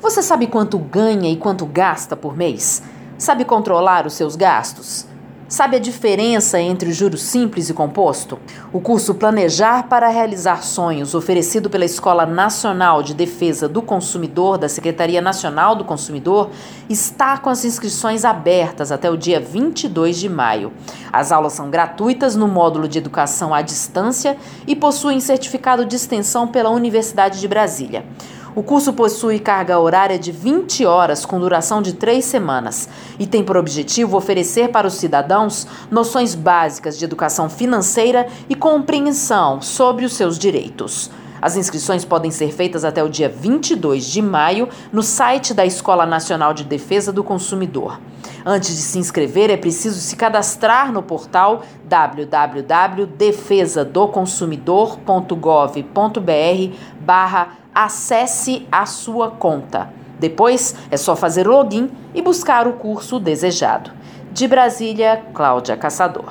Você sabe quanto ganha e quanto gasta por mês? Sabe controlar os seus gastos? Sabe a diferença entre o juro simples e composto? O curso Planejar para Realizar Sonhos, oferecido pela Escola Nacional de Defesa do Consumidor da Secretaria Nacional do Consumidor, está com as inscrições abertas até o dia 22 de maio. As aulas são gratuitas no módulo de educação à distância e possuem certificado de extensão pela Universidade de Brasília. O curso possui carga horária de 20 horas com duração de 3 semanas e tem por objetivo oferecer para os cidadãos noções básicas de educação financeira e compreensão sobre os seus direitos. As inscrições podem ser feitas até o dia 22 de maio no site da Escola Nacional de Defesa do Consumidor. Antes de se inscrever, é preciso se cadastrar no portal www.defesadoconsumidor.gov.br/acesse a sua conta. Depois, é só fazer o login e buscar o curso desejado. De Brasília, Cláudia Caçador.